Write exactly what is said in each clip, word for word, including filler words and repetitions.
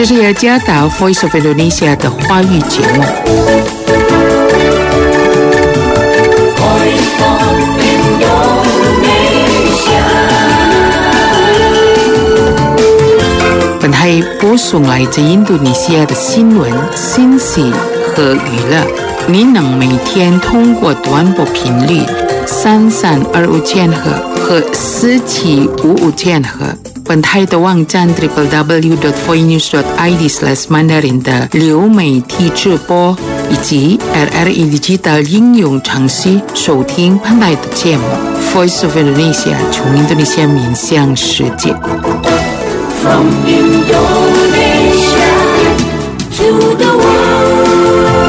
这是雅加达 Voice of Indonesia 的华语节目。本台播送来自印度尼西亚的新闻、信息和娱乐。你能每天通过短波频率三三二五千赫和四七五五千赫。本台的网站 double u double u double u dot voinews dot i d slash mandarin 的流媒体直播，以及 R R E Digital 应用程序收听本台的节目。Voice of Indonesia 从印度尼西亚面向世界。From Indonesia to the world.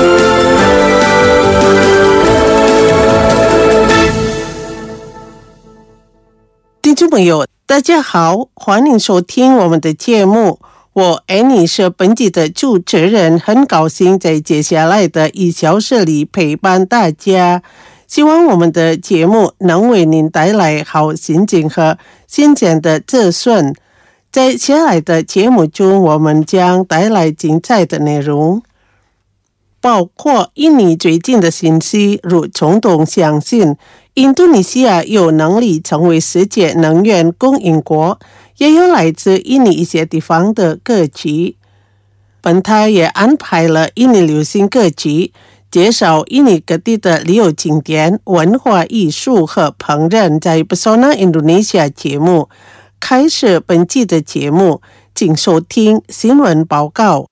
听众朋友，大家好，欢迎收听我们的节目。我 Annie 是本集的主持人，很高兴在接下来的一小时里陪伴大家。希望我们的节目能为您带来好心情和新鲜的资讯。在接下来的节目中，我们将带来精彩的内容，包括印尼最近的信息，如总统相信印度尼西亚有能力成为世界能源供应国，也有来自印尼一些地方的歌曲。本台也安排了印尼流行歌曲，介绍印尼各地的旅游景点、文化艺术和烹饪。在 Pesona Indonesia 节目开始本季的节目，请收听新闻报告。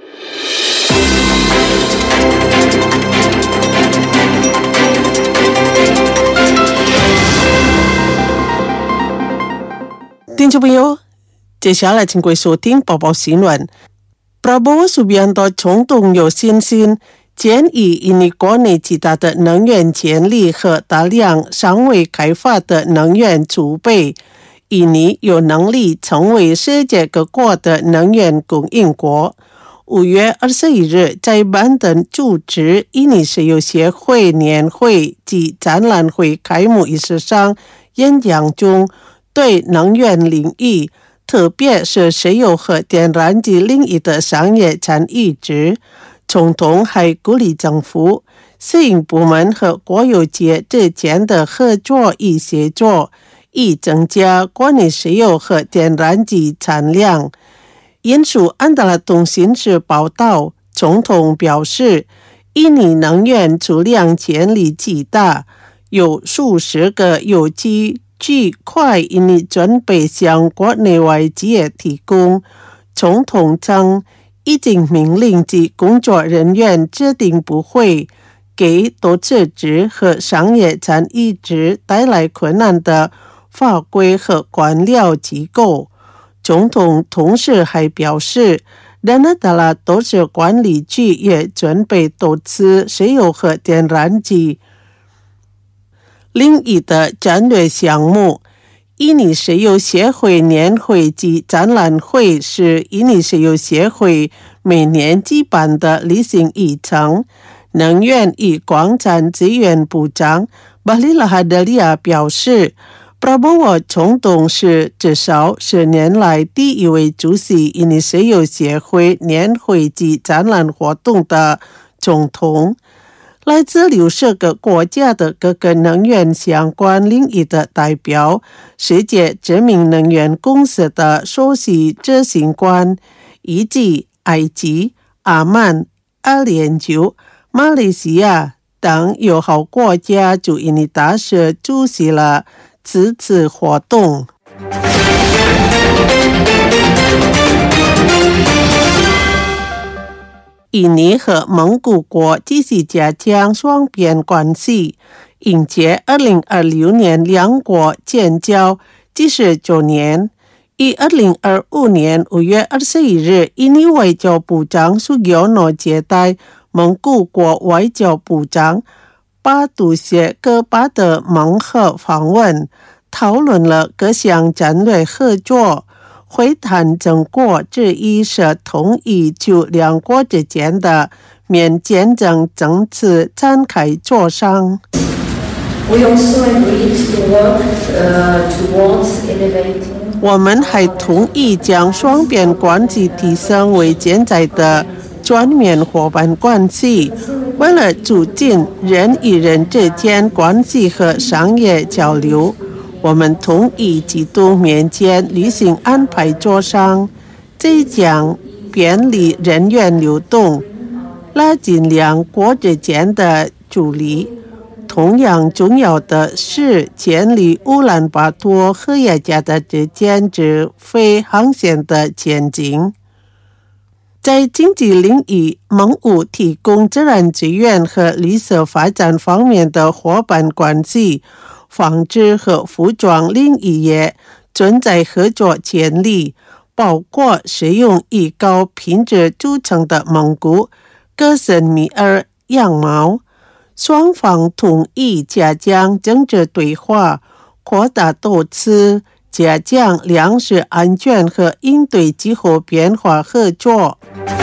听众朋友，接下来请各位收听报报新闻。Prabowo Subianto 总统有信心建议印尼国内极大的能源潜力和大量尚未开发的能源储备，印尼有能力成为世界各国的能源供应国。五月二十一日，在班登主持印尼石油协会年会及展览会开幕仪式上演讲中，对能源领域，特别是石油和天然气领域的商业参与值，总统还鼓励政府、私营部门和国有企之间的合作与协作，以增加国内石油和天然气产量。引述安达拉通讯社报道，总统表示，印尼能源储量潜力极大，有数十个有机区块印尼准备向国内外企业提供。总统称，已经命令其工作人员制定不会给投资者和商业参与者带来困难的法规和官僚机构。总统同时还表示，加拿大投资管理局也准备投资石油和天然气领域的战略项目。印尼石油协会年会及展览会是印尼石油协会每年举办的例行议程。能源与矿产资源部长巴里拉哈德利亚表示，Prabowo 总统是至少十年来第一位出席印尼石油协会年会及展览活动的总统。来自六十个国家的各个能源相关领域的代表，世界知名能源公司的首席执行官，以及埃及、阿曼、阿联酋、马来西亚等友好国家驻印尼大使出席了此次活动。印尼和蒙古国继续加强双边关系，迎接二零二六年两国建交七十周年。于二零二五年五月二十一日，印尼外交部长苏吉欧诺接待蒙古国外交部长巴杜谢戈巴的蒙河访问，讨论了各项战略合作。会谈成果之一是同意就两国之间的免签证政策展开磋商。 我们还同意将双边关系提升为现在的全面伙伴关系，为了促进人与人之间关系和商业交流，我们同意启动民间旅行安排磋商，这将便利人员流动，拉近两国之间的距离。同样重要的是建立乌兰巴托和雅加达之间之非航线的前景。在经济领域，蒙古提供自然资源和绿色发展方面的伙伴关系，纺织和服装领域也存在合作潜力，包括使用以高品质著称的蒙古葛森米尔羊毛。双方同意加强政治对话，扩大投资，加强粮食安全和应对气候变化合作。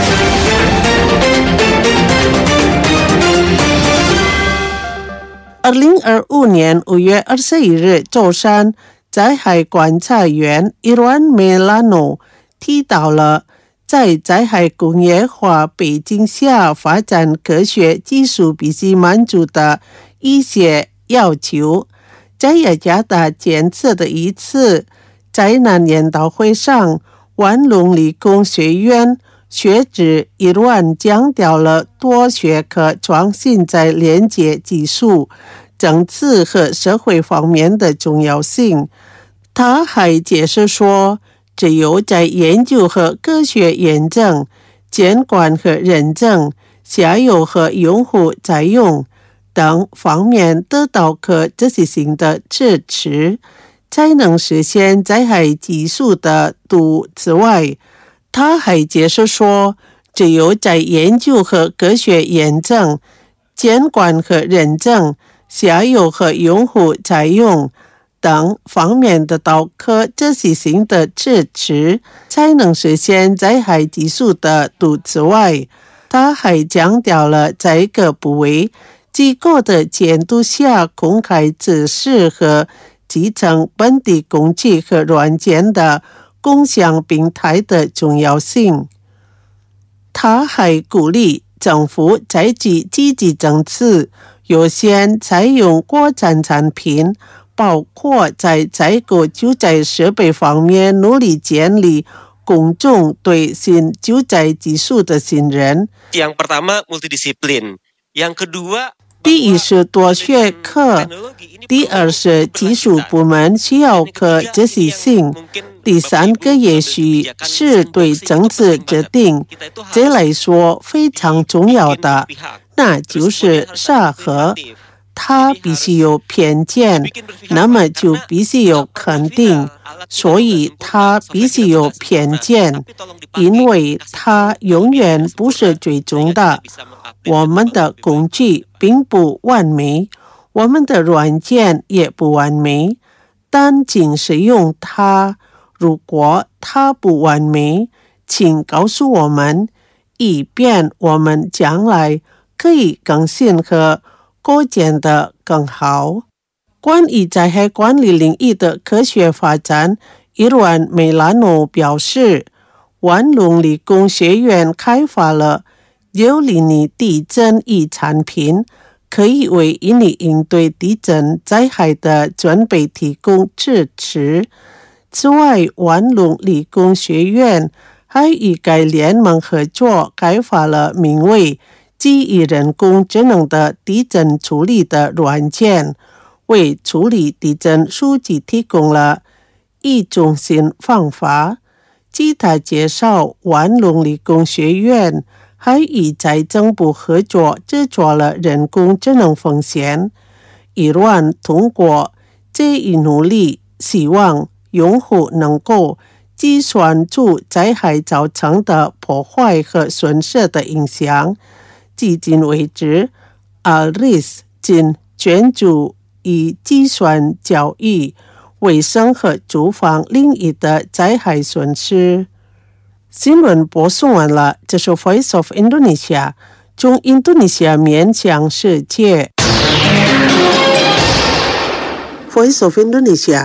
二零二五年五月二十一日，舟山灾害观察员伊万梅拉诺提到了在灾害工业化背景下发展科学技术必须满足的一些要求。在雅加达建设的一次灾难研讨会上，万隆理工学院学者伊万强调了多学科创新在连接技术、政治和社会方面的重要性。他还解释说，只有在研究和科学验证、监管和认证、下游和用户在用等方面得到可执行性的支持，才能实现灾害技术的独之外，他还解释说，只有在研究和科学验证、监管和认证、下游和用户在用等方面得到可执行性的支持，才能实现灾害技术的独之外，他还强调了在各部位机构的监督下公开知识和集成本地工具和软件的共享平台的重要性。他还鼓励政府采取积极政策，优先采用国产产品，包括在采购救灾设备方面努力建立公众对新救灾技术的信任。 Yang pertama multidisiplin, yang kedua 第一是多学科，第二是技术部门需要可执行性，第三个也许是对政策制定这来说非常重要的，那就是沙盒。它必须有偏见，那么就必须有肯定，所以它必须有偏见，因为它永远不是最终的。我们的工具并不完美，我们的软件也不完美，但请使用它。如果它不完美，请告诉我们，以便我们将来可以更新和构建得更好。关于灾害管理领域的科学发展，伊万梅拉诺表示，万隆理工学院开发了有利于地震与产品，可以为印尼应对地震灾害的准备提供支持。此外，万隆理工学院还与该联盟合作开发了名为基于人工智能的地震处理的软件，为处理地震数据提供了一种新方法。据他介绍，万隆理工学院还与财政部合作制作了人工智能风险。伊万通过这一努力，希望用户能够计算出灾害造成的破坏和损失的影响。至今为止 ，A R I S 仅专注于计算教育、卫生和住房领域的灾害损失。新闻播送完了，这是 Voice of Indonesia， 从印度尼西亚面向世界。Voice of Indonesia，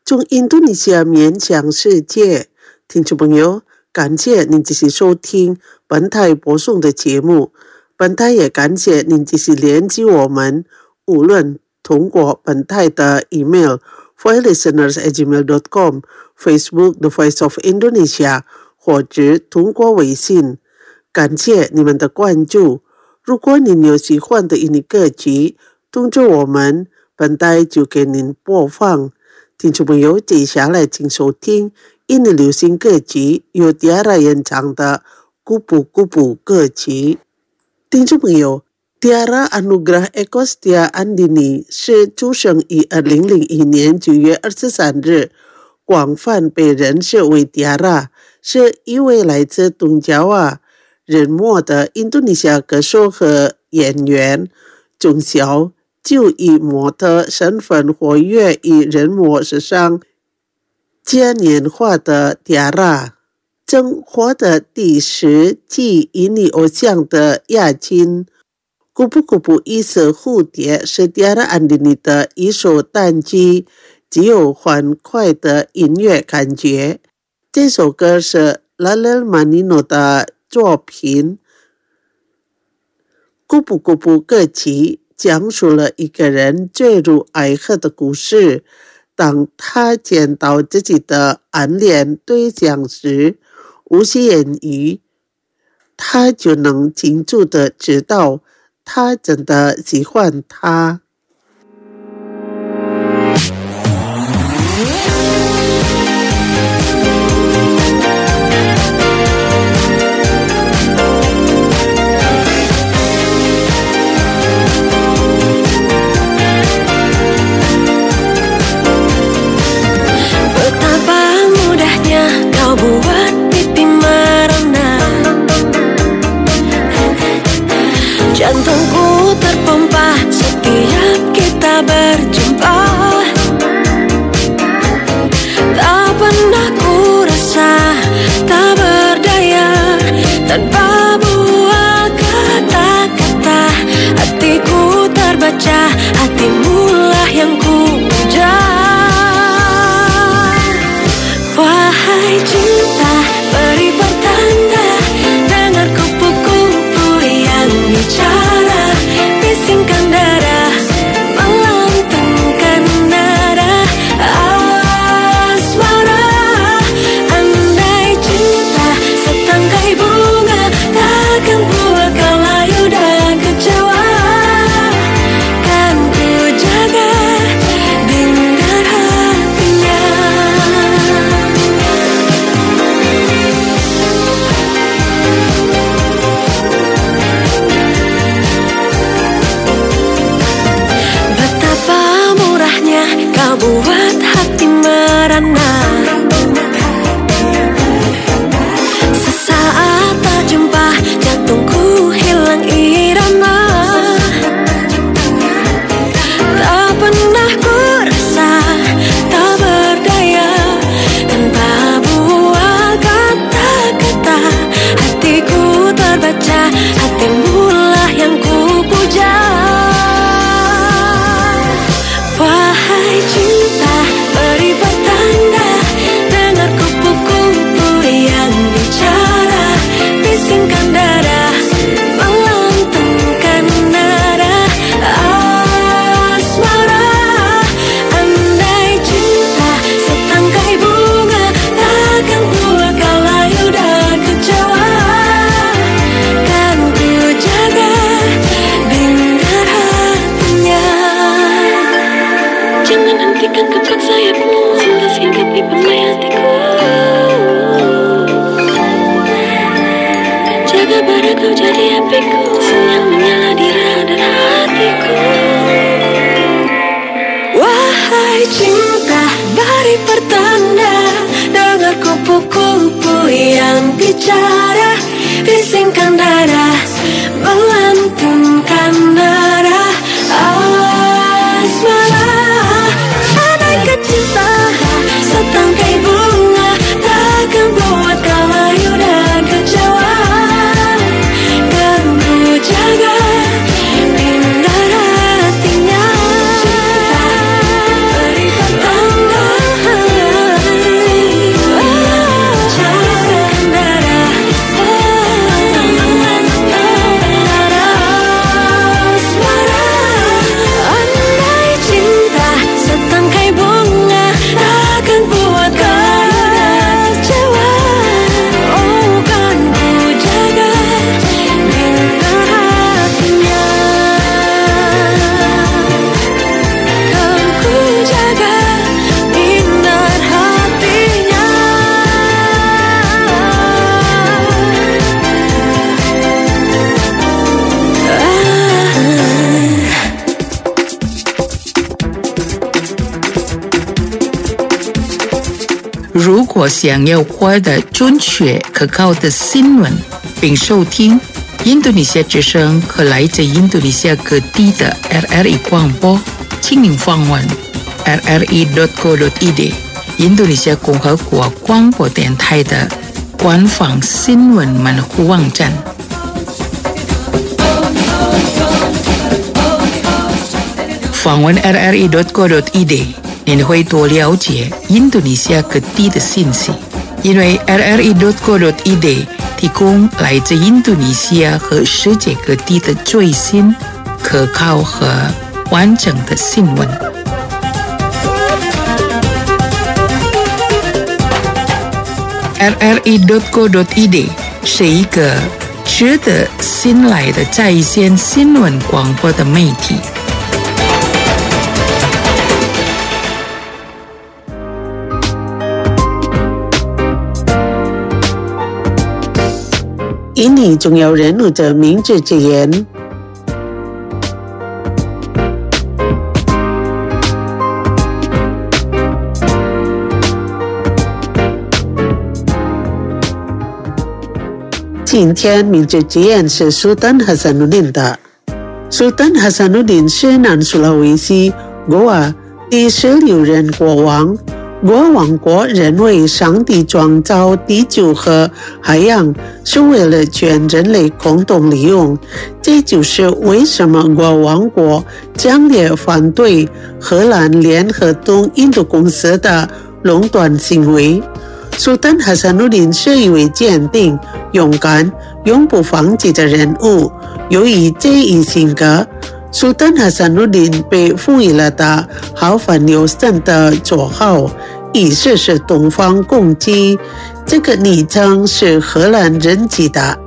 从印度尼西亚面向世界。听众朋友，感谢您继续收听本台播送的节目。本台也感谢您继续联系我们，无论通过本台的 email voice listeners at gmail dot com, Facebook The Voice of Indonesia， 或者通过微信。感谢你们的关注。如果您有喜欢的印尼歌曲，通知我们，本台就给您播放。听众朋友，接下来请收听印尼流行歌曲由 Tiara 演唱的《Kupu Kupu》歌曲。听众朋友， Tiara Anugrah Eko Setia Andini 是出生于二零零一年九月二十三日，广泛被认识为 Tiara， 是一位来自东爪哇人末的印度尼西亚歌手和演员。从小就以模特身份活跃于人末史上。嘉年华的 Tiara 曾获得第十季印尼偶像的亚军。Kupu Kupu 意思蝴蝶是 Tiara Andini 的一首单曲，极有欢快的音乐感觉。这首歌是 Lalel Manino 的作品。Kupu Kupu 歌曲讲述了一个人坠入爱河的故事。当他见到自己的暗恋对象时，无需言语，他就能清楚地知道他真的喜欢他。 Jantungku terpompa setiap kita berjumpa. Tak pernah ku rasa tak berdaya tanpa buah kata-kata. Hatiku terbaca, hatimulah yang ku puja. Wahai cinta, beri pertanda, dengar kupu-kupu yang bicara, bisingkan darah, melantungkan nada asmara. Andai cinta setangkai bunga, takkan buat kau layu dan kecewa. Kan ku jaga dengan hatinya. Betapa murahnya kau buat hati merana. Sesaat tak jumpa, jantungku hilang irama. Tak pernah ku rasa tak berdaya tanpa buah kata-kata. Hatiku terbaca, hatimulah yang ku puja. Wahai cinta, beri pertanda, dengar kupu-kupu yang bicara, bisingkan darah, melantungkan nada asmara. Andai cinta setangkai bunga, takkan buat kau layu dan kecewa. Kan ku jaga dengan hatinya. Jangan hentikan kepak sayapmu, hingga singgapi petai hatiku. Jaga bara kau jadi apiku, yang menyala di radar hatiku. Wahai cinta, beri pertanda, dengar kupu-kupu yang bicara, bisingkan dada, melantungkan nada asmara. Andai cinta setangkai bunga, takkan buat kau layu dan kecewa. Kan ku jaga dengan hatinya. Cinta beri pertanda, 如果想要获得准确可靠的新闻，并收听印度尼西亚之声和来自印度尼西亚各地的 R R I 广播，请您访问 r r i dot co dot i d 印度尼西亚共和国广播电台的官方新闻门户网站。访问 r r i dot co dot i d 您会多了解印度尼西亚各地的信息，因为 r r i dot co dot i d 提供来自印度尼西亚和世界各地的最新、可靠和完整的新闻。r r i dot co dot i d 是一个值得信赖的在线新闻广播的媒体。 印尼重要人物的名字之言。今天名字之言是苏丹哈萨努林的。苏丹哈萨努林是南苏拉威西国瓦第十六任国王。国王国认为上帝创造地球和海洋是为了全人类共同利用，这就是为什么国王国强烈反对荷兰联合东印度公司的垄断行为。苏丹哈萨努林是一位坚定、勇敢、永不放弃的人物。由于这一性格，苏丹哈萨努林被赋予了的豪放有神的绰号，意思是东方公鸡。这个昵称是荷兰人起的。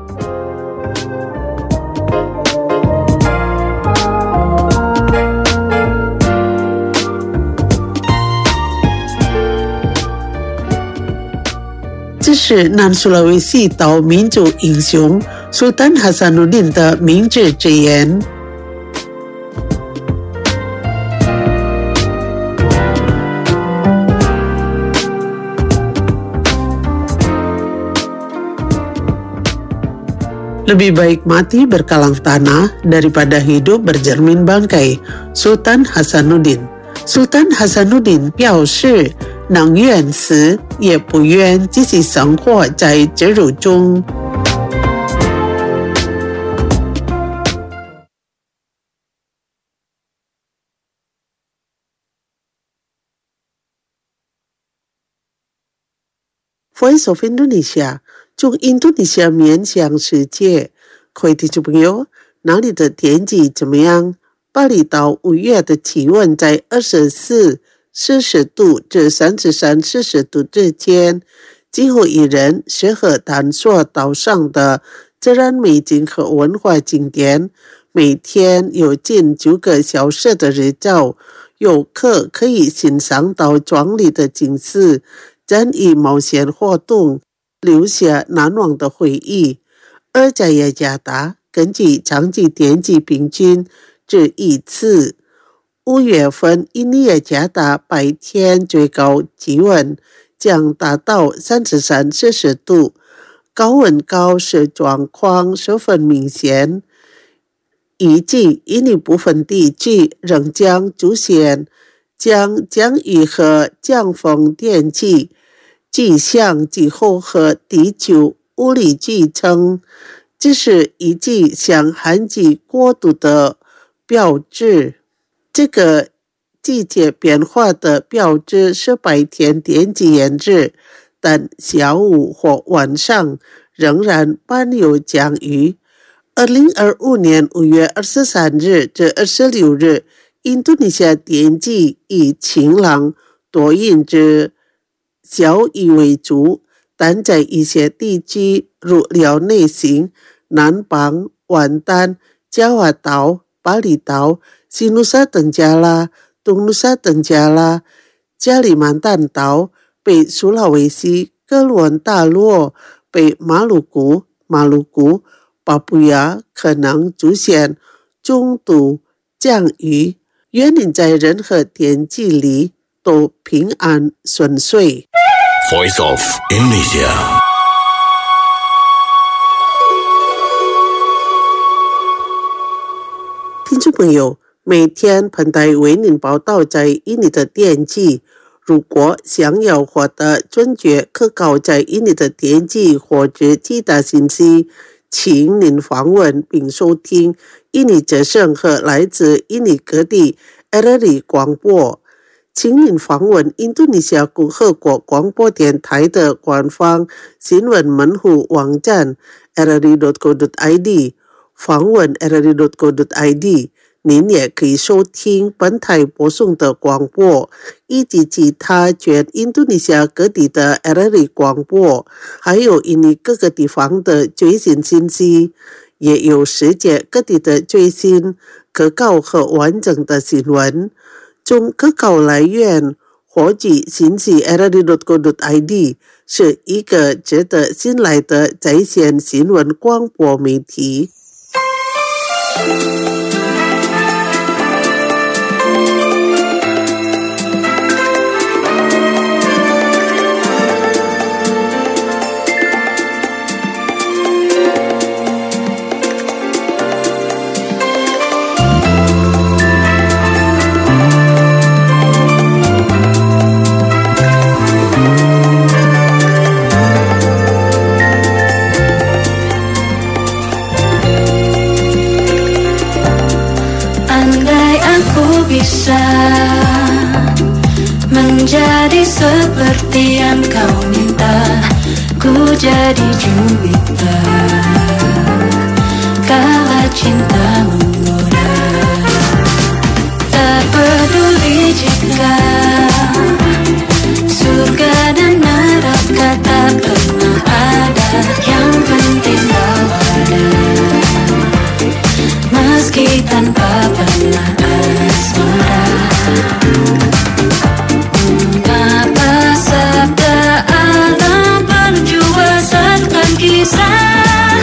这是南苏拉威西岛民族英雄苏丹哈萨努林的名字之言。Lebih baik mati berkalang tanah daripada hidup bercermin bangkai. Sultan Hasanuddin Sultan Hasanuddin 表示能愿死也不愿继续生活在耻辱中。Voice of Indonesia 从印度尼西亚面向世界，各位听众朋友，那里的天气怎么样？巴厘岛五月的气温在二十四摄氏度至三十三摄氏度之间，几乎宜人，适合探索岛上的自然美景和文化景点。每天有近九个小时的日照，游客可以欣赏到壮丽的景色，参与冒险活动，留下难忘的回忆。而在雅加达，根据长期天气平均值一次，五月份印尼雅加达白天最高气温将达到三十三摄氏度，高温高湿状况十分明显。预计印尼部分地区仍将出现将降雨和降风天气。气象气候和地球物理局称，这是一季向旱季过渡的标志。这个季节变化的标志是白天天气炎热，但下午或晚上仍然伴有降雨。二零二五年五月二十三日至二十六日，印度尼西亚天气以晴朗多云至小雨为主，但在一些地区如辽内行、南邦、滦丹、加瓦岛、巴厘岛、西努沙登加拉、东努沙登加拉、加里曼丹岛、北苏拉威西、哥伦文大陆、北马鲁古、马鲁古、巴布亚可能出现中度降雨。愿你在任何天气里都平安顺遂。 Voice of Indonesia。 听众朋友，每天盆台为您报道在印尼的天气。如果想要获得准确可靠在印尼的天气或者其他信息，请您访问并收听印尼之声和来自印尼各地 R R I 广播。请您访问印度尼西亚共和国广播电台的官方新闻门户网站 r r i dot co dot i d， 访问 r r i dot co dot i d， 您也可以收听本台播送的广播，以及其他全印度尼西亚各地的 R R I 广播，还有印尼各个地方的最新信息，也有世界各地的最新、可靠和完整的新闻。从可靠来源获取信息 r r i dot co dot i d 是一个值得信赖的在线新闻广播媒体。 Bisa menjadi seperti yang kau minta, ku jadi Jupiter kala cinta menggoda. Tak peduli jika surga dan neraka tak pernah ada, yang penting kau ada, meski tanpa pernah asmara. Mengapa sabda alam berjuasatkan kisah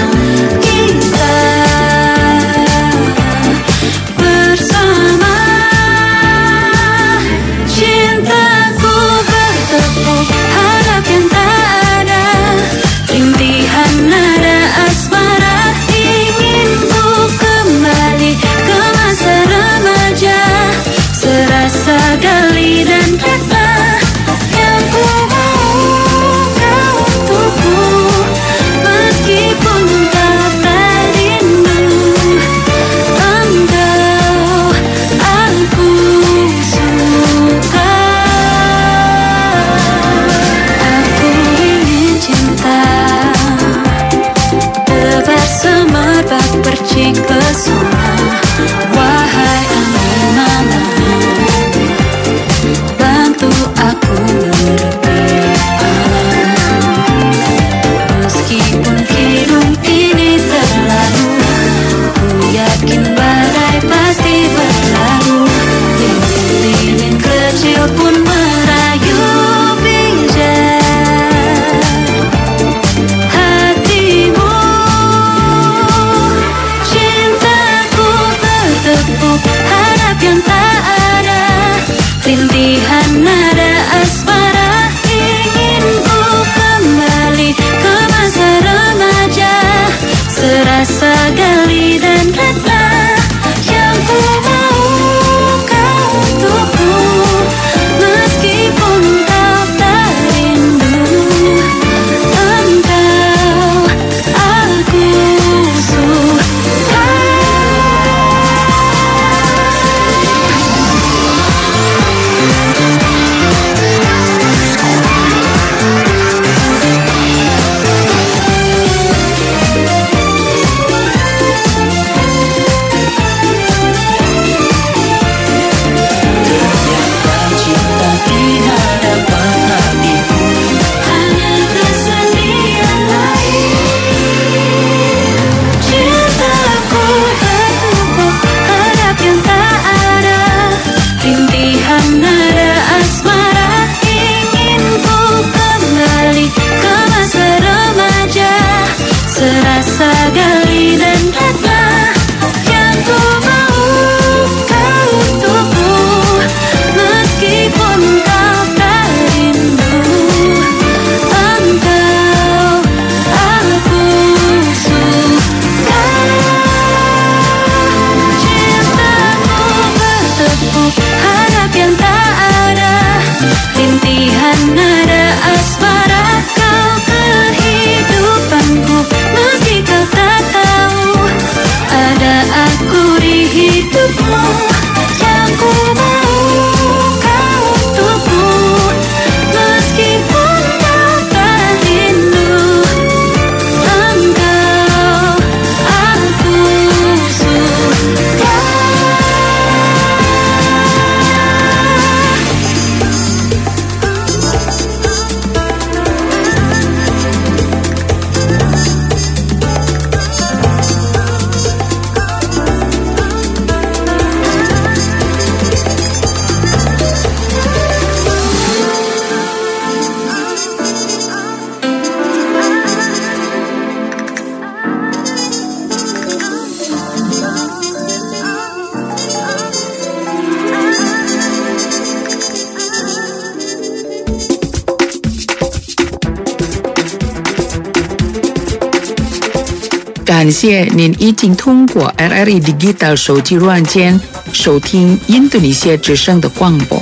感谢您已经通过 R R I Digital 手机软件收听印度尼西亚之声的广播。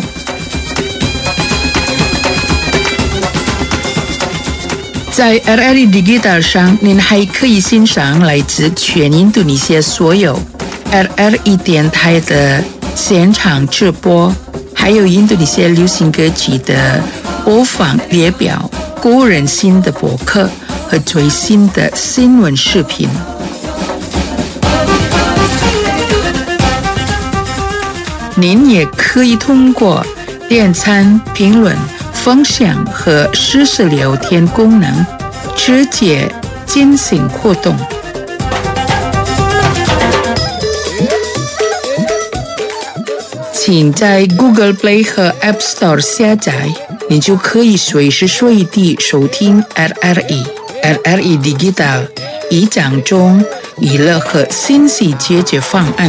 在 R R I Digital 上，您还可以欣赏来自全印度尼西亚所有 R R I 电台的现场直播，还有印度尼西亚流行歌曲的播放列表、个人新的博客和最新的新闻视频。您也可以通过点赞、评论、分享和实时聊天功能直接进行互动。请在 Google Play 和 App Store 下载，你就可以随时随地收听 R R I、R R I Digital 一讲中娱乐和信息解决方案。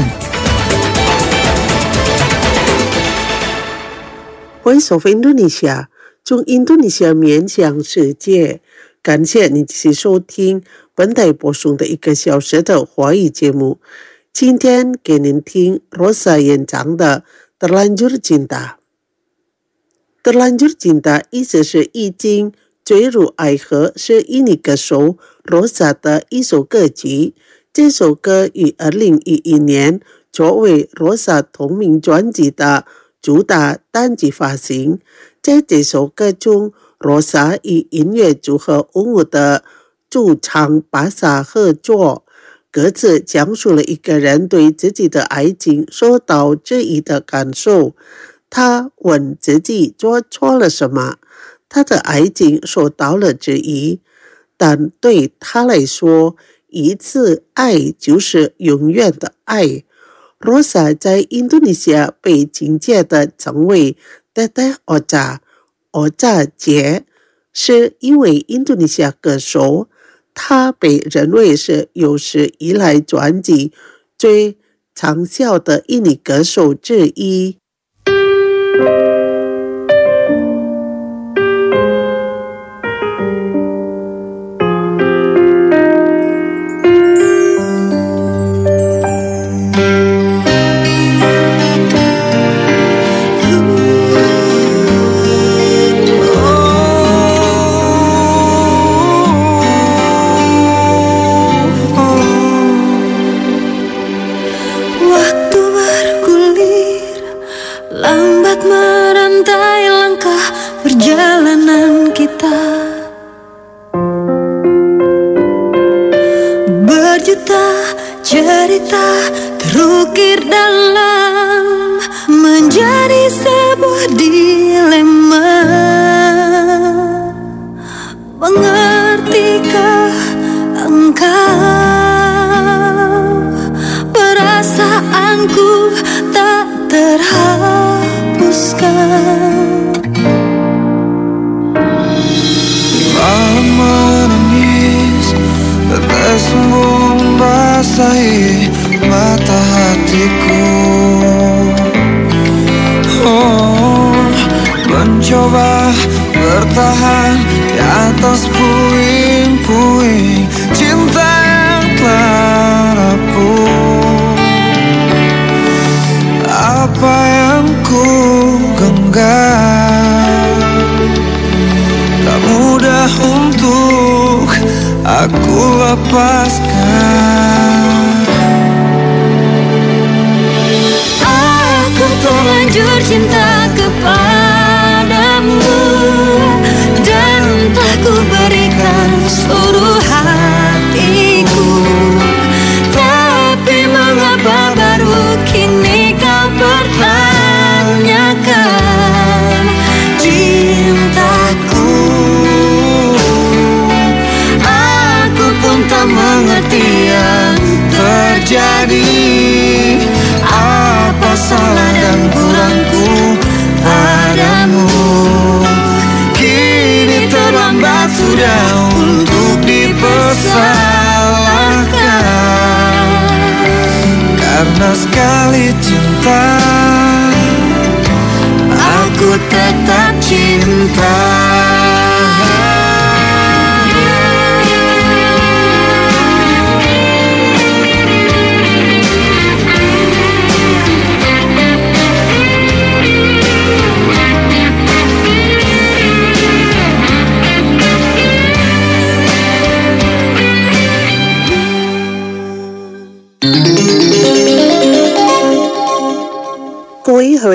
Voice of Indonesia， 从印度尼西亚面向世界。感谢你继续收听本台播送的一个小时的华语节目。今天给您听 Rosa 演唱的Terlanjur Cinta。Terlanjur Cinta 意思是已经坠入爱河，是印尼歌手 Rosa 的一首歌曲。这首歌于二零一一年作为 Rosa 同名专辑的主打单曲发行。在这首歌中， Rosa 与音乐组合 Ungu 的主唱巴萨合作，歌词讲述了一个人对自己的爱情受到质疑的感受。他问自己做错了什么，他的爱情受到了质疑，但对他来说，一次爱就是永远的爱。Rosa 在印度尼西亚被亲切地称为 Teteh Ocha Ocha 姐，是一位印度尼西亚歌手。他被认为是有史以来专辑最畅销的印尼歌手之一。 Cerita terukir dalam menjadi sebuah dilema. Mengertikah engkau perasaanku tak terhapuskan? Malam menangis, tetes membasahi mata hatiku. Oh, mencoba bertahan di atas puing-puing cinta yang telah rapuh. Apa yang ku genggam tak mudah untuk aku lepaskan. Aku terlanjur cinta kepadamu dan telah ku berikan seluruh hatiku. Tapi mengapa baru kini kau pertanyakan cintaku? Aku pun tak mengerti yang terjadi. Apa salah dan kurangku padamu? Kini terlambat sudah untuk dipersalahkan. Karena sekali cinta, aku tetap cinta.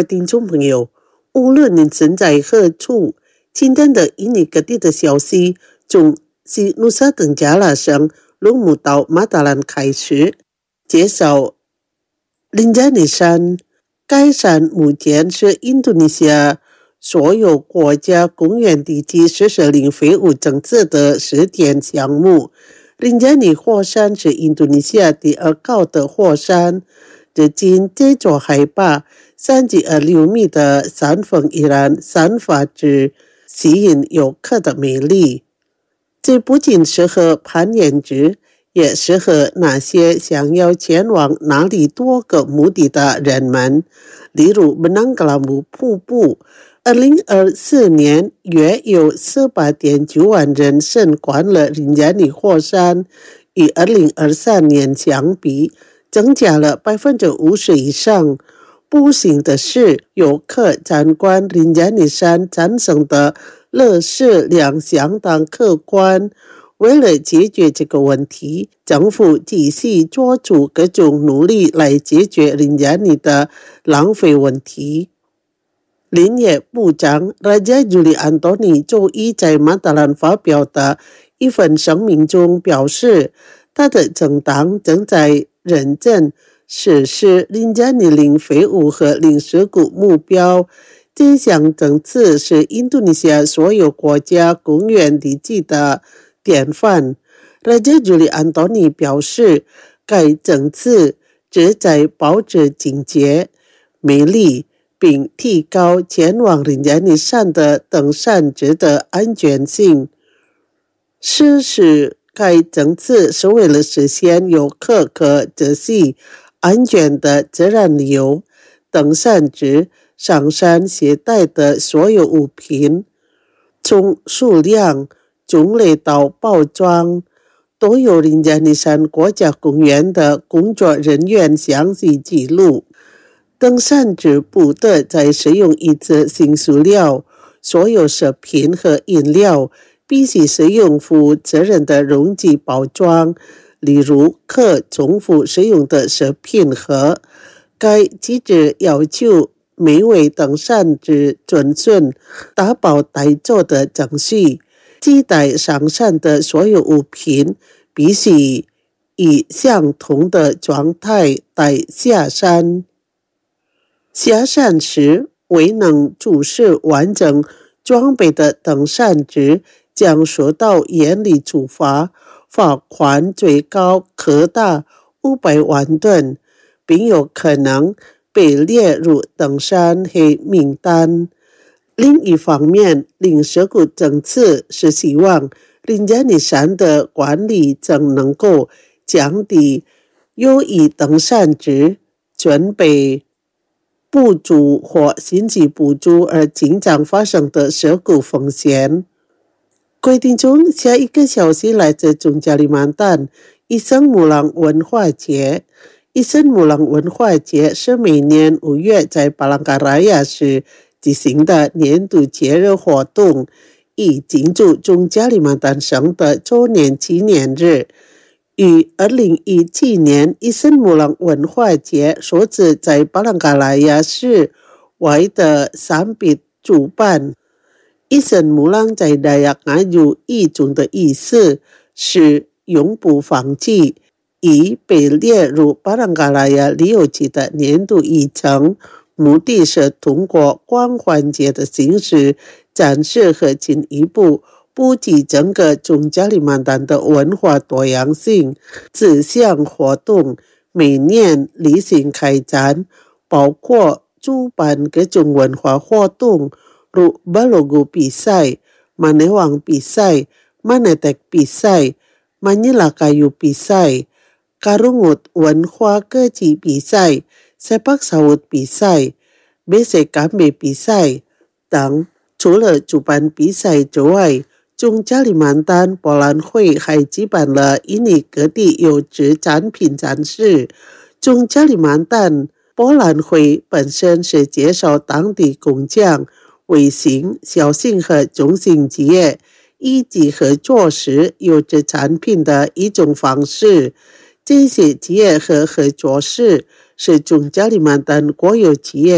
听众朋友，无论您身在何处，今天的印尼各地的消息从西努沙登加拉省鲁姆到马达兰开始。介绍林加尼山，该山目前是印度尼西亚所有国家公园地区实施零废物政策的试点项目。林加尼火山是印度尼西亚第二高的火山，至今这座海拔三十二六米的山峰依然散发着吸引游客的魅力。这不仅适合攀岩者，也适合那些想要前往哪里多个目的的人们，例如布南格拉姆瀑布。二零二四年约有 十八点九万人参观了林加尼火山，与二零二三年相比增加了 百分之五十 以上。不幸的是，游客参观林加尼山产生的垃圾量相当可观。为了解决这个问题，政府继续做出各种努力来解决林加尼的浪费问题。林业部长 Raja Juli Antony 周一在马达兰发表的一份声明中表示，他的政党正在认真实施林加尼零废物和零事故目标。这项政策是印度尼西亚所有国家公园地区的典范。Raja Juli Antony 表示，该政策旨在保持警洁、美丽，并提高前往林加尼山的登山者的安全性。实施该政策是为了实现游客可仔细、安全的自然旅游。登山者上山携带的所有物品，从数量、种类到包装，都有林加尼山国家公园的工作人员详细记录。登山者不得再使用一次性塑料，所有食品和饮料必须使用负责任的容器包装，例如可重复使用的食品盒。该机制要求每位登山者遵循打包带走的程序，携带上山的所有物品必须以相同的状态带下山。下山时，未能出示完整装备的登山者将受到严厉处罚，罚款最高可达五百万吨，并有可能被列入登山黑名单。另一方面，零事故政策是希望林加尼山的管理层能够降低有意登山者准备补助或信息补助而经常发生的事故风险。规定中，下一个消息来自中加里曼丹伊森木朗文化节。伊森木朗文化节是每年五月在巴朗嘎拉亚市举行的年度节日活动，以庆祝中加里曼丹省的周年纪念日。于二零一七年伊森木朗文化节首次在巴朗嘎拉亚市外的山壁主办。伊森木朗在大雅阿语语中的意思是永不放弃，已被列入巴朗嘎拉亚旅游局的年度议程，目的是通过光环节的形式展示和进一步普及整个中加里曼丹的文化多样性。这项活动每年例行开展，包括主办各种文化活动，如巴罗古比赛、马内王比赛、马内特比赛、马尼拉卡尤比赛、卡鲁木文化歌剧比赛、sepak sawut比赛、贝塞甘美比赛等。除了主办比赛之外，中加里曼丹博览会还举办了印尼各地优质产品展示。中加里曼丹博览会本身是介绍当地工匠、微型、小型和中型企业以及合作时优质产品的一种方式。这些企业和合作社是中加里曼丹国有企业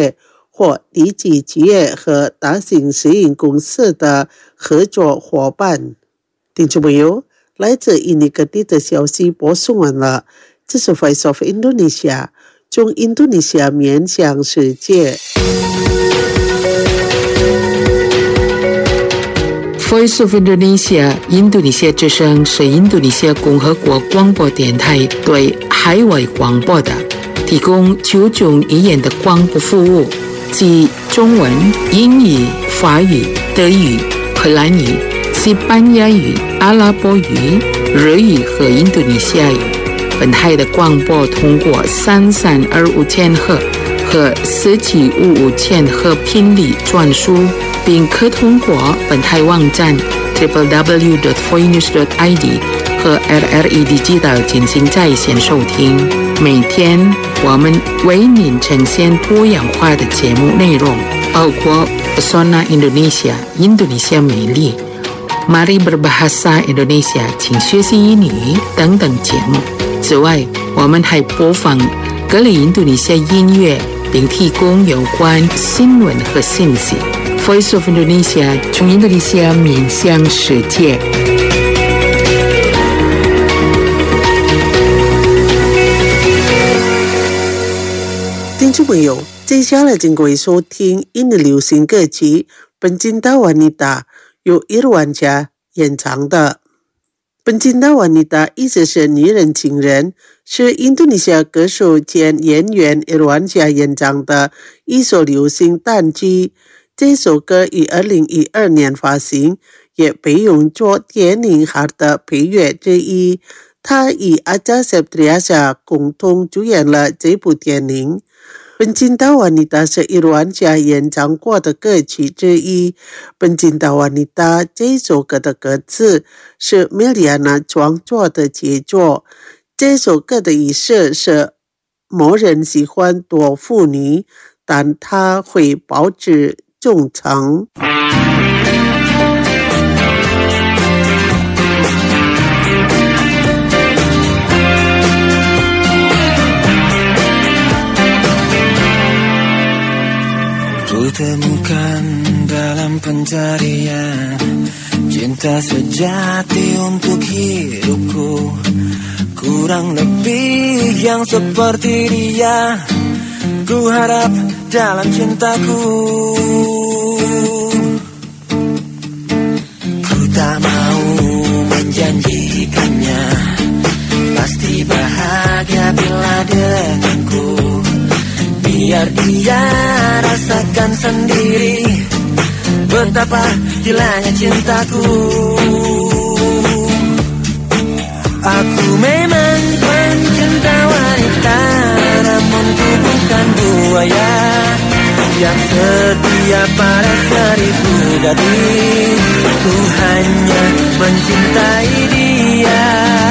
或低级企业和大型私营公司的合作伙伴。听众朋友，来自印尼各地的消息播送完了，这是 Voice of Indonesia， 从印度尼西亚面向世界。 Voice of Indonesia 印度尼西亚之声是印度尼西亚共和国广播电台对海外广播的提供九种语言的广播服务，即中文、英语、法语、德语、荷兰语、西班牙语、阿拉伯语、日语和印度尼西亚语。本台的广播通过三三二五千赫和四七五五千赫频率转输，并可通过本台网站 double-u double-u double-u dot voinews dot i d 和 L R E Digital 进行在线收听。每天我们为您呈现多样化的节目内容，包括 Pesona Indonesia 印度尼西亚美丽、Mari Berbahasa Indonesia 请学习英语等等节目。此外，我们还播放各类印度尼西亚音乐，并提供有关新闻和信息。Voice of Indonesia 从印度尼西亚面向世界。 听众朋友，接下来请各位收听印尼流行歌曲《Pencinta Wanita》，由Irwansyah演唱的。Pencinta Wanita 意思是女人情人，是印度尼西亚歌手兼演员Irwansyah演唱的一首流行单曲。这首歌于二零一二年发行，也被用作电影《Heart》的配乐之一。他与Acha Septriasa 共同主演了这部电影。Pencinta Wanita 是Irwansyah演唱过的歌曲之一。Pencinta Wanita 这首歌的歌词是 Meliana 创作的杰作。这首歌的意思是某人喜欢多妇女，但他会保持忠诚。 Kutemukan dalam pencarian cinta sejati untuk hidupku, kurang lebih yang seperti dia, ku harap dalam cintaku. Ku tak mau menjanjikannya pasti bahagia bila denganku, biar dia rasakan sendiri betapa gilanya cintaku. Aku memang pencinta wanita, namun ku bukan buaya yang setia pada seribu gadis. Ku hanya mencintai dia.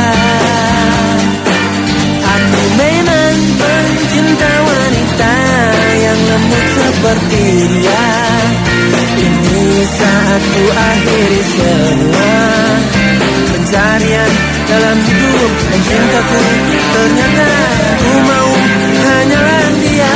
Aku memang pencinta wanita yang lembut seperti dia. Ini saat ku akhiri semua pencarian dalam hidup dan cintaku. Ternyata ku mau hanyalah dia.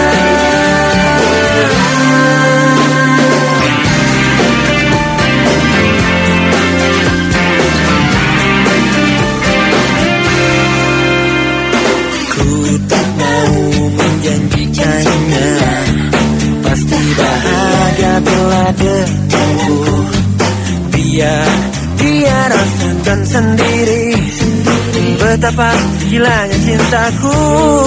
Ku tak mau menjanjikannya pasti bahagia bila denganku, biar dia rasakan sendiri betapa gilanya cintaku.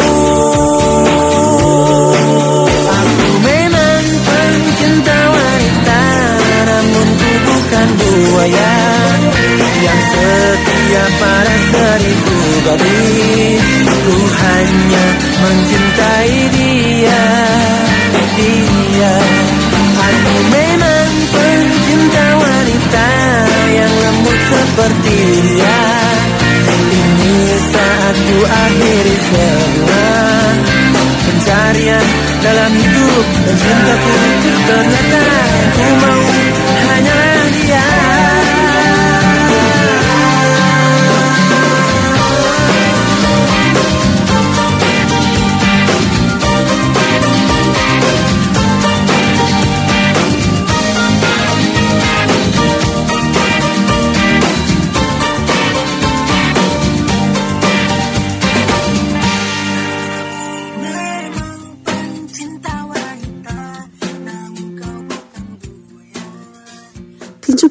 Aku memang pencinta wanita, namun ku bukan buaya yang setia pada seribu gadis. Ku hanya mencintai dia, dia. Aku memang pencinta wanita yang lembut seperti dia. Ini saat ku akhiri semua pencarian dalam hidup dan cintaku. Ternyata ku mau hanyalah dia.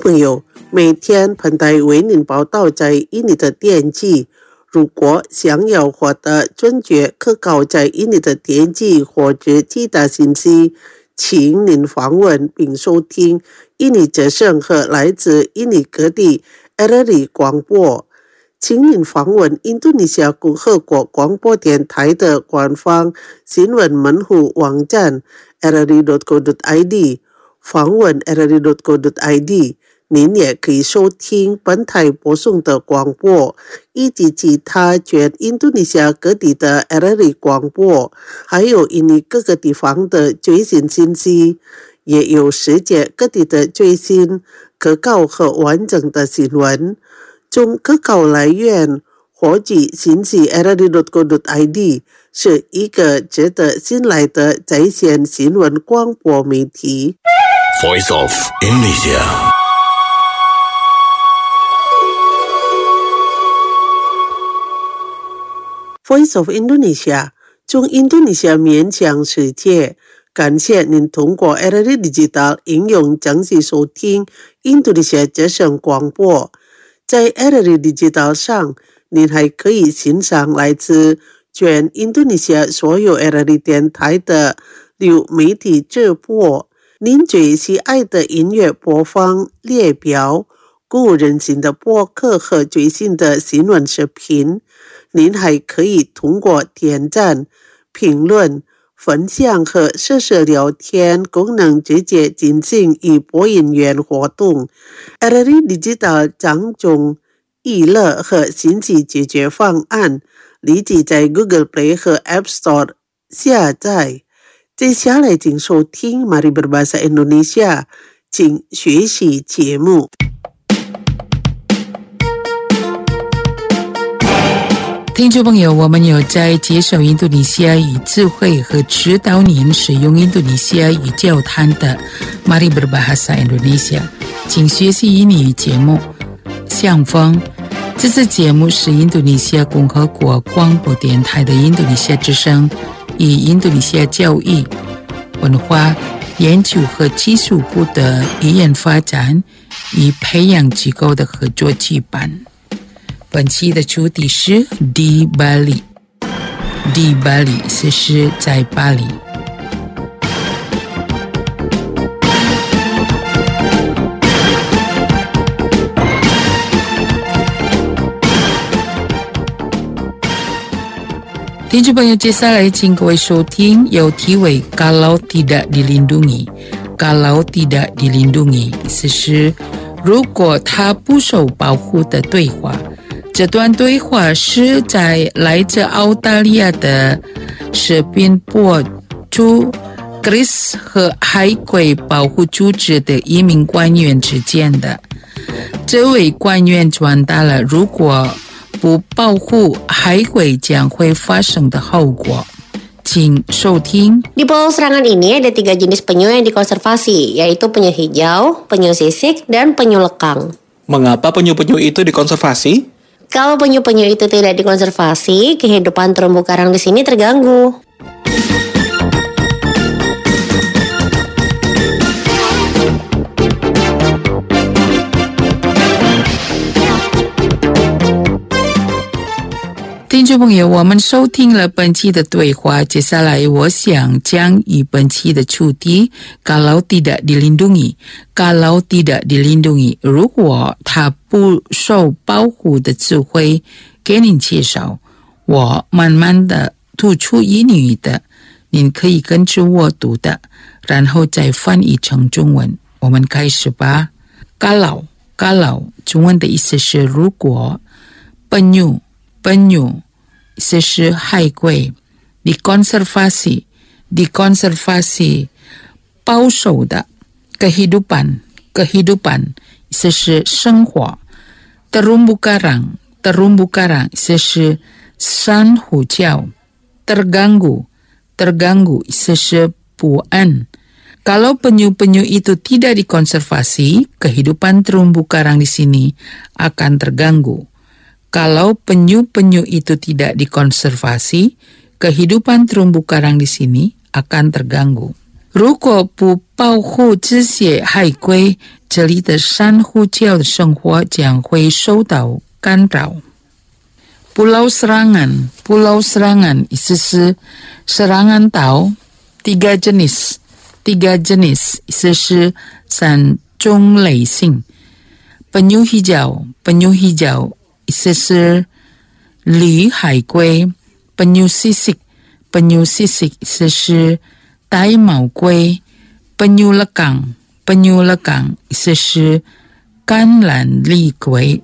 朋友，每天彭台为您报道在印尼的天气。如果想要获得准确可靠在印尼的天气或者其他信息，请您访问并收听印尼之声和来自印尼各地 R R I 广播。请您访问印度尼西亚共和国广播电台的官方新闻门户网站 r r i dot co dot i d， 访问 r r i dot co dot i d， 您也可以收听本台播送的广播，以及其他全印度尼西亚各地的 R R I 广播，还有印尼各个地方的最新信息，也有世界各地的最新、可靠和完整的新闻。从可靠来源获取信息 r r i dot co dot i d 是一个值得信赖的在线新闻广播媒体。 Voice of Indonesia。 Voice of Indonesia 从印度尼西亚面向世界，感谢您通过 R R I Digital 应用正式收听印度尼西亚之声广播。在 R R I Digital 上，您还可以欣赏来自全印度尼西亚所有 R R I 电台的流媒体直播，您最喜爱的音乐播放列表，鼓舞人心的播客和最新的新闻视频。您还可以通过点赞、评论、分享和实时聊天功能直接进行与播音员活动。 R R I Digital 掌中娱乐和信息解决方案，立即在 Google Play 和 App Store 下载。接下来请收听 Mari Berbahasa Indonesia， 请学习节目。 听众朋友，我们有在接受印度尼西亚语智慧和指导您使用印度尼西亚语交谈的 Mari Berbahasa Indonesia， 请学习印尼语节目。相逢，这次节目是印度尼西亚共和国广播电台的印度尼西亚之声与印度尼西亚教育、文化研究和技术部的语言发展与培养机构的合作举办。本期的主题是 Di Bali， Di Bali 是是在巴黎。听众朋友，接下来请各位收听有题为 Kalau Tidak Dilindungi， Kalau Tidak Dilindungi 意思是如果他不受保护的对话。这段对话是在来自澳大利亚的视频博主 Chris 和海龟保护组织的一名官员之间的。这位官员传达了如果不保护海龟将会发生的后果。请收听。 Di Pulau Serangan ini ada tiga jenis penyu yang dikonservasi, yaitu penyu hijau, penyu sisik, dan penyu lekang. Mengapa penyu-penyu itu dikonservasi? Kalau penyu-penyu itu tidak dikonservasi, kehidupan terumbu karang di sini terganggu. Teman-teman, 听众朋友，我们收听了本期的对话，接下来我想将以本期的主题 Kalau Tidak Dilindungi， Kalau Tidak Dilindungi， 如果他不受保护的智慧给您介绍。我慢慢的吐出英语的，您可以跟着我读的，然后再翻译成中文。我们开始吧。 Kalau Kalau 中文的意思是如果， penyu penyu 意思是海龟， dikonservasi dikonservasi 保守的， kehidupan kehidupan 意思是生活， terumbu karang terumbu karang 意思是珊瑚礁， terganggu terganggu 意思是不安。 Kalau penyu-penyu itu tidak dikonservasi, kehidupan terumbu karang di sini akan terganggu. Kalau penyu-penyu itu tidak dikonservasi, kehidupan terumbu karang di sini akan terganggu. 如果不保护这些海龟， 这里的珊瑚礁的生活将会受到干扰。Pulau Serangan, Pulau Serangan 意思是 Serangan 岛 tiga jenis, tiga jenis 意思是三种类型。Penyu hijau, penyu hijau 意思是绿海龟。Penyu sisik, penyu sisik 意思是玳瑁龟。Penyu lekang, penyu lekang 意思是橄榄丽龟。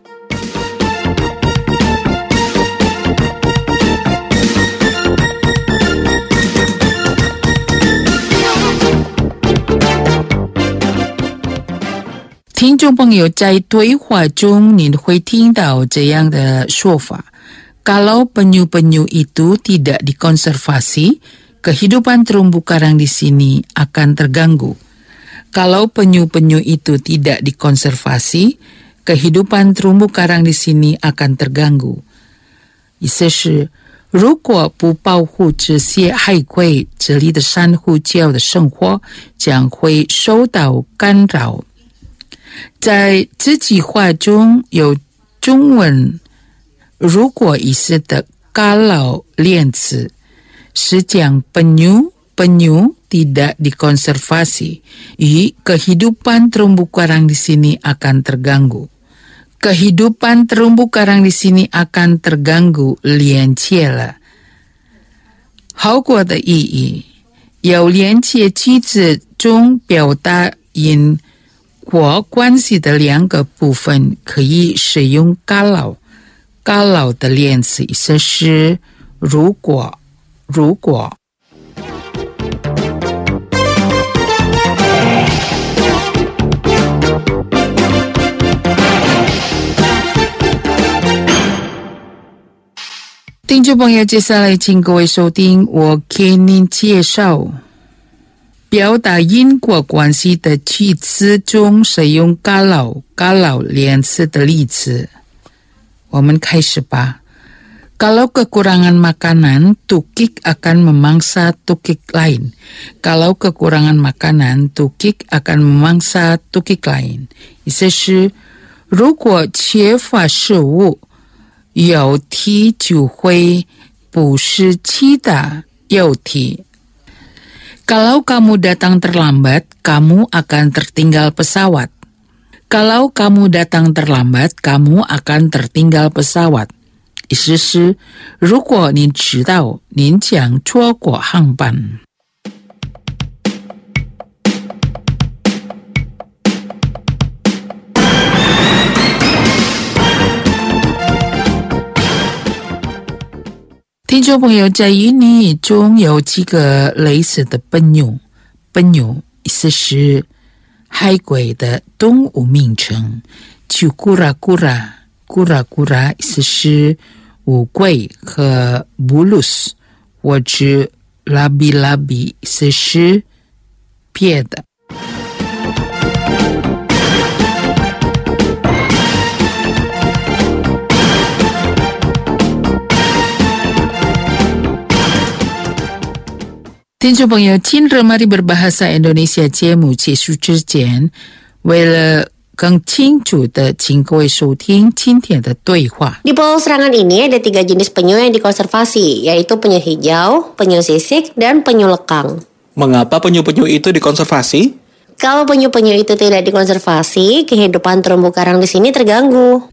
听众朋友，在对话中你会听到这样的说法。Kalau penyu-penyu itu tidak dikonservasi, kehidupan terumbu karang di sini akan terganggu. Kalau penyu-penyu itu tidak dikonservasi, kehidupan terumbu karang di sini akan terganggu. 意思是，如果不保护这些海龟，这里的珊瑚礁的生活将会受到干扰。在这句话中有中文如果意思的kalau连词，是将 penyu penyu tidak dikonservasi,与 kehidupan terumbu karang di sini akan terganggu. Kehidupan terumbu karang di sini akan terganggu 连接了。好过的意义，有连接句子中表达因果关系的两个部分可以使用 kalau。kalau 的连词意思是如果，如果。听众朋友，接下来请各位收听我给您介绍表达因果关系的句子中使用 kalau kalau 连词的例子。我们开始吧。Kalau kekurangan makanan, tukik akan memangsa tukik lain. Kalau kekurangan makanan, tukik akan memangsa tukik lain. 意思是，如果缺乏食物，有体就会捕食其他有体。Kalau kamu datang terlambat, kamu akan tertinggal pesawat. Kalau kamu datang terlambat, kamu akan tertinggal pesawat. 意思是，如果您迟到，您将错过航班。听众朋友，在英语中有几个类似的本用，本用意思是海龟的动物名称，就咕啦咕啦，咕啦咕啦意思是乌龟和 bulus 或者 labi-labi 意思是别的。听众朋友，今日 Mari Berbahasa Indonesia 节目结束之前，为了更清楚的请各位收听今天的对话。 Di Pulau Serangan ini ada tiga jenis penyu yang dikonservasi, yaitu penyu hijau, penyu sisik, dan penyu lekang. Mengapa penyu-penyu itu dikonservasi? Kalau penyu-penyu itu tidak dikonservasi, kehidupan terumbu karang di sini terganggu.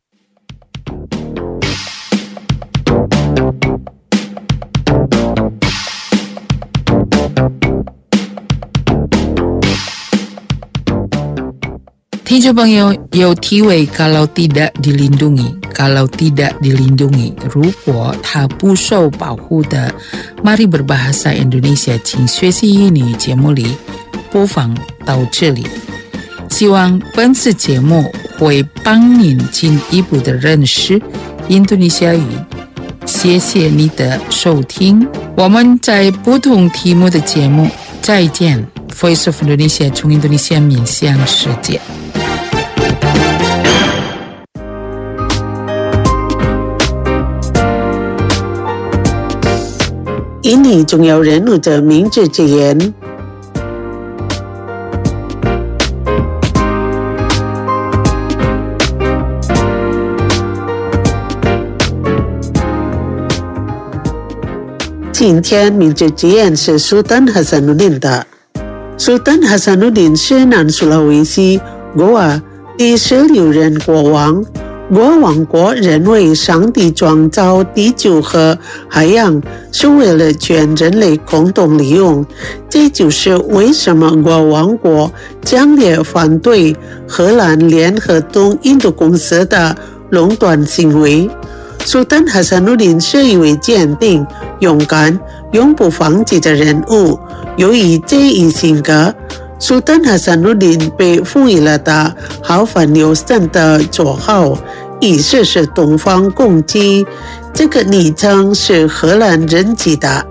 听众朋友有体会 kalau tidak dilindungi, kalau tidak dilindungi 如果它不受保护的 Mari Berbahasa Indonesia 请学习英语节目里播放到这里，希望本次节目会帮您进一步的认识印度尼西亚语。谢谢你的收听，我们在不同题目的节目再见。 Voice of Indonesia 从印度尼西亚面向世界。 印尼重要人物的名字之言。 今天名字之眼是苏丹哈萨努林的。苏丹哈萨努林是南苏拉威西国瓦第十六任国王。国王国认为上帝创造地球和海洋是为了全人类共同利用，这就是为什么国王国强烈反对荷兰联合东印度公司的垄断行为。苏丹哈萨努林是一位坚定、勇敢、永不放弃的人物。由于这一性格，苏丹哈萨努林被赋予了他豪放有神的绰号，意思是东方公鸡。这个昵称是荷兰人起的。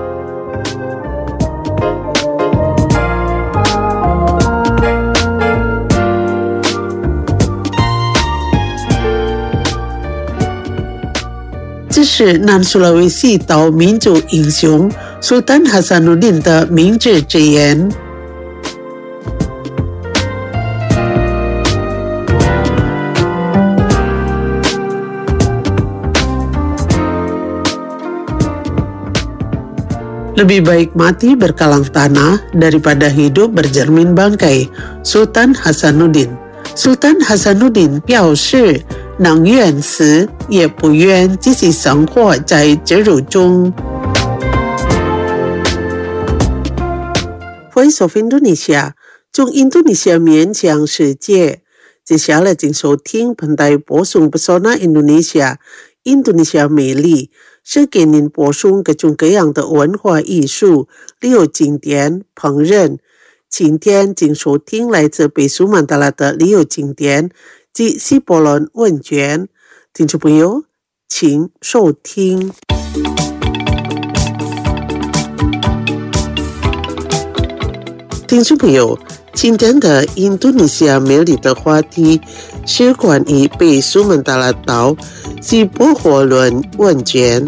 这是南苏拉威西岛民族英雄苏丹哈萨努林的名字之言。Lebih baik mati berkalang tanah daripada hidup bercermin bangkai. Sultan Hasanuddin. Sultan Hasanuddin 表示能愿死也不愿继续生活在耻辱中。Voice of Indonesia 从印度尼西亚面向世界。接下来请收听本台播送 Pesona Indonesia 印度尼西亚美丽，是给您播送各种各样的文化艺术、旅游景点、烹饪。今天请收听来自北苏曼达拉的旅游景点及西伯伦温泉。听众朋友，请收听。听众朋友，今天的印度尼西亚美丽的话题是关于北苏曼达拉岛西伯火伦温泉。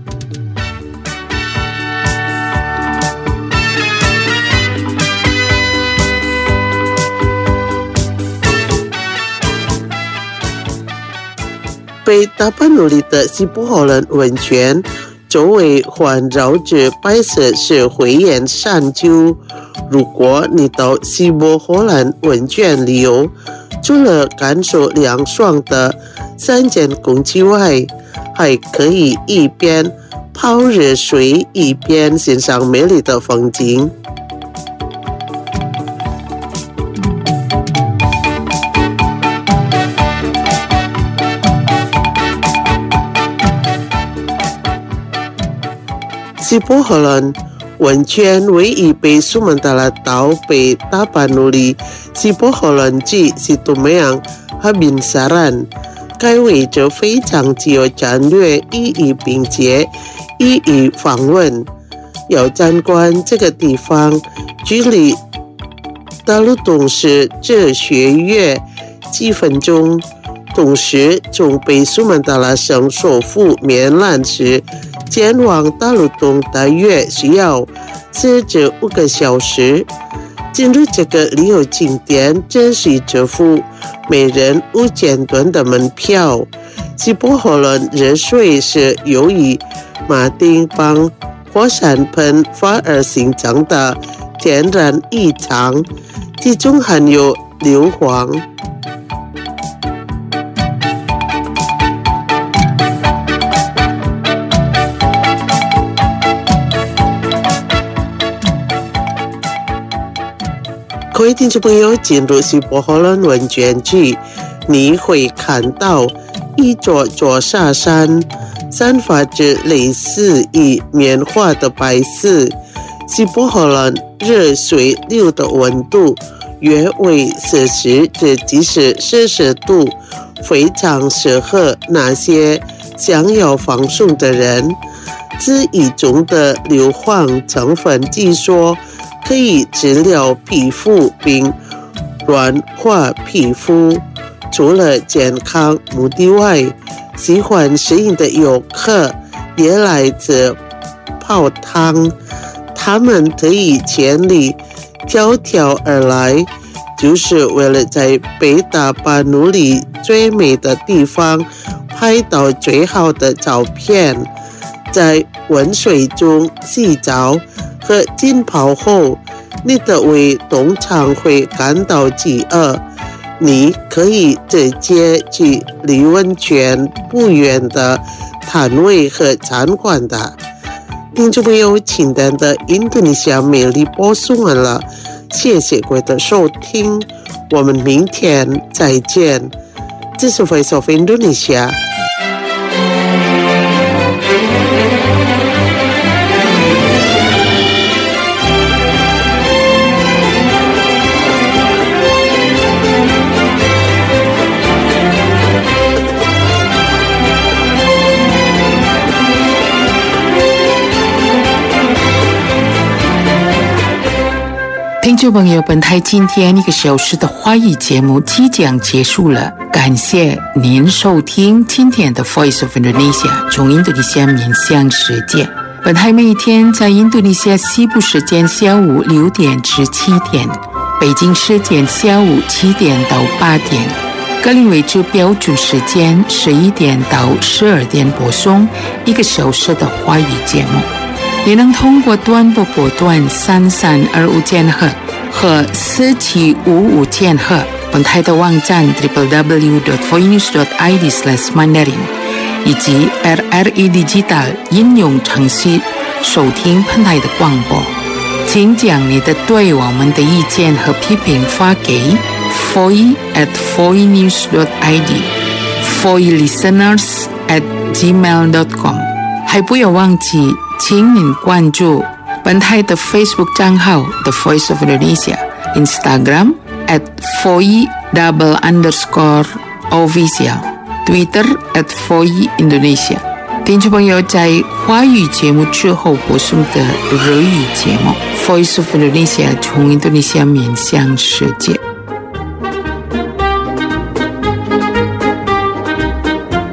北大巴努里的西伯火伦温泉周围环绕着白色石灰岩山丘。如果你到西伯火伦温泉旅游，除了感受凉爽的山间空气外，还可以一边泡热水一边欣赏美丽的风景。西伯火伦温泉位于北苏曼达拉岛北大巴努里西伯火伦及西多梅昂和宾沙兰，该位置非常具有战略意义，并且易于访问。要参观这个地方，距离大陆东市哲学院几分钟。同时，从北苏曼达拉省首府棉兰市前往大陆东大约需要四至五个小时。进入这个旅游景点只需支付每人五千吨的门票。西伯火伦热水是由于马丁邦火山喷发而形成的天然异常，其中含有硫磺。各位听众朋友，进入西伯火伦温泉区，你会看到一座座沙山，散发着类似于棉花的白色。西伯火伦热水流的温度约为摄氏至几十摄氏度，非常适合那些想要放松的人。这一种的硫磺成分据说可以治疗皮肤并软化皮肤。除了健康目的外，喜欢摄影的游客也来自泡汤，他们特意千里迢迢而来，就是为了在北大巴努里最美的地方拍到最好的照片。 在温水中洗澡和浸泡后，你的胃通常会感到饥饿。你可以直接去离温泉不远的摊位和餐馆的。听众朋友，今天的印度尼西亚美丽播送完了，谢谢各位的收听，我们明天再见。这是 Voice of Indonesia。 听众朋友，本台今天一个小时的华语节目即将结束了，感谢您收听今天的 Voice of Indonesia 从印度尼西亚面向世界。本台每天在印度尼西亚西部时间下午六点至七点，北京时间下午七点到八点，格林威治标准时间十一点到十二点播送一个小时的华语节目。也能通过短波波段三三二五千赫和四七五五千赫，本台的网站 double-u double-u double-u dot voinews dot i d slash mandarin 以及 R R E Digital 应用程序收听本台的广播。请将你的对我们的意见和批评发给 voice at voinews dot i d voice listeners at gmail dot com。 还不要忘记请您关注本台的 Facebook 账号 The Voice of Indonesia， Instagram at voice double underscore official， Twitter at voice Indonesia。 听众朋友，在华语节目之后播送的日语节目 Voice of Indonesia 从印度尼西亚面向世界。